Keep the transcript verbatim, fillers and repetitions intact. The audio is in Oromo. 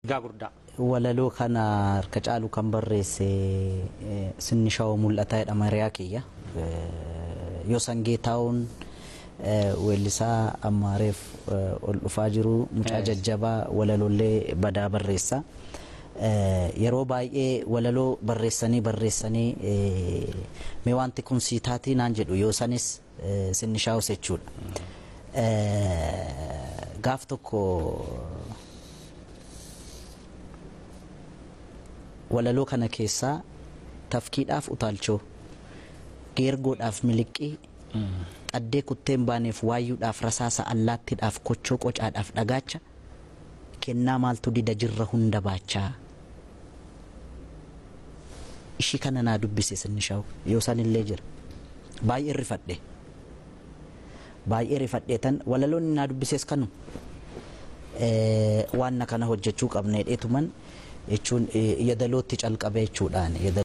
gaagurdaa. Walaloo kana harka caalu kan barreesse Sinishaw Mul'ataadha Mariyaa kiyya. Yoo Sangeetaawun weellisaa ammaareef ol dhufaa jiru mucaa jajjabaa walaloolee badaa barreessa. Yeroo baay'ee walaloo barreessanii barreessanii mee wanti kun siitaatii naan jedhu yoo sanis Sinishaw jechuudha. Gaaf tokko walaloo kana keessaa tafkiidhaaf utaalchoo geergoodhaaf miliqqii addee kutteen baaneef waayyuudhaaf rasaasa allaattiidhaaf kochoo qocaadhaaf dhagaacha kennaa maaltu dida jirra hunda baachaa ishii kana naa dubbise Sinishaw yoo san illee jira baay'ee rifadhe baay'ee rifadhe tan walaloonni naa dubbises kanu waan kana hojjechuu qabne dheetuman jechuun yadalootti calqabee jechuudhaan